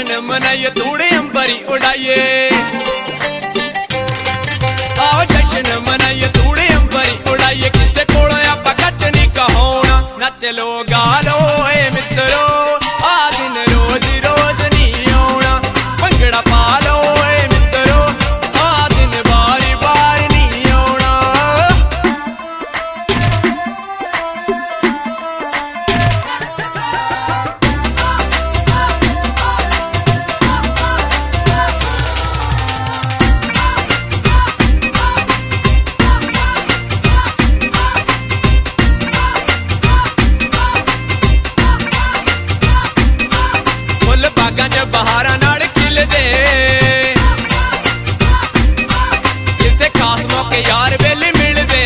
जश्न मनाइए धूड़े अंबरी उड़ाइए, आओ जश्न मनाइए धूड़े अंबरी उड़ाइए। किसे कोलो आपां घट नहीं कहोना, नच लो गा लो ए मित्रो, आ दिन रोज रोज नहीं आउणा। भंगड़ा पा लो ए मित्रो, आ दिन बारी बारी नहीं आउणा। बहारा नाल खिलदे, किसे खास मौके यार वेले मिलदे।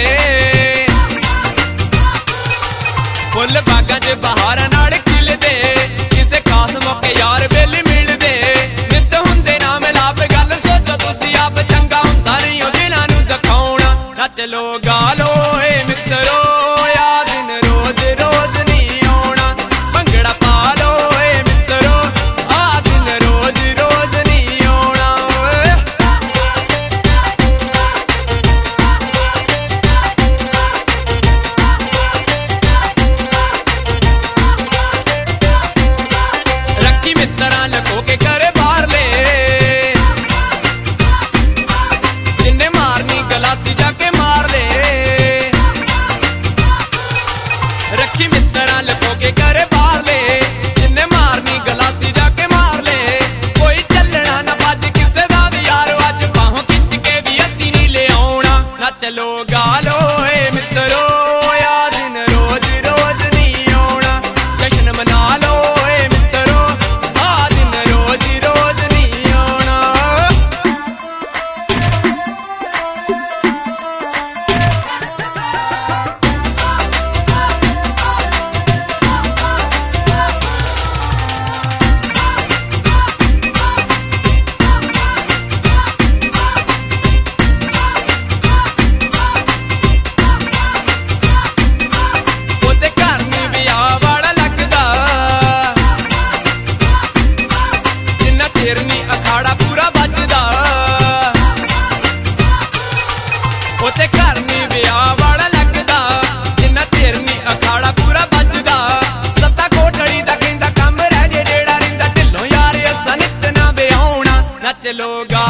फुल बागां च बहारा नाल खिलदे, किसे खास मौके यार वेले मिलदे। नित हुंदे ना मिलाप गल सोचो तुसी आप, चंगा हुंदा नहीं ओ दिलां नूं दिखाउणा। नच लो गा लो ए मित्रो, आ दिन रोज रोज नहीं आउणा। भंगड़ा पा लो ए मित्रो, लको के करे बाहर ले, जिन्ने मारनी गलासी जाके मार ले। रखी मित्रा लको के करे बाहर ले, जिन्ने मारनी गलासी जाके मार ले। कोई चलना ना भज किसे दा भी यार, अज बाहों खिंच के भी असी नहीं ले आउणा। नच लो गा लो ए मित्रो, आ दिन रोज रोज नहीं आउणा। जश्न मना लो ए मित्रो, अखाड़ा पूरा बजदा। ओते घर नी विआह वाला लगदा, जिन्ना चेर नी अखाड़ा पूरा बजदा। सत्ता कोठड़ी दा कहंदा कम रह जे जेड़ा रिंदा, ढिल्लों यार असां नित ना विआहुणा। नच लो गा